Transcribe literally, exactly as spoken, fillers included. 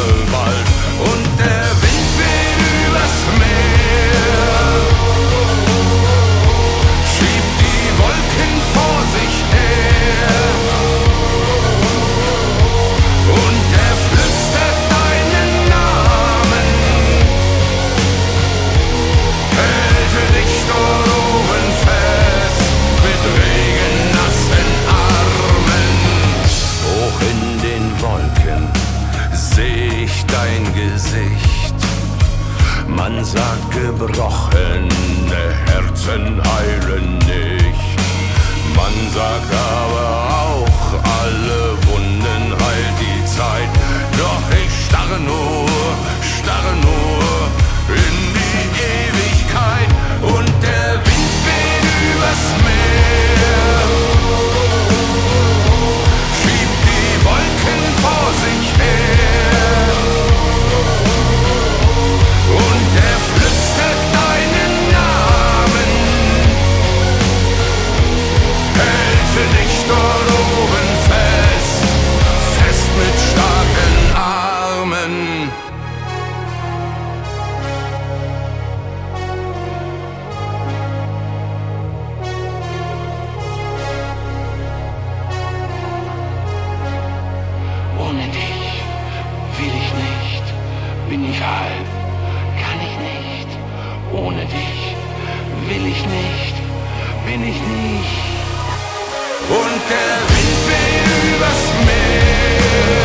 bald und der Wind weht übers Meer, schiebt die Wolken vor sich her und er flüstert deinen Namen, hält dich dort oben fest mit regennassen Armen. Hoch in den Wolken seh ich dein Gesicht. Man sagt, gebrochene Herzen heilen nicht. Man sagt aber auch, alle Wunden heilt die Zeit. Doch ich starre nur, starre nur in die Ewigkeit. Und der Wind weht übers Meer, schiebt die Wolken vor sich her und er flüstert deinen Namen, hält dich dort oben fest, fest mit starken Armen. Ohne dich will ich nicht, bin ich halb, kann ich nicht. Ohne dich will ich nicht, bin ich nicht. Und der Wind weht übers Meer,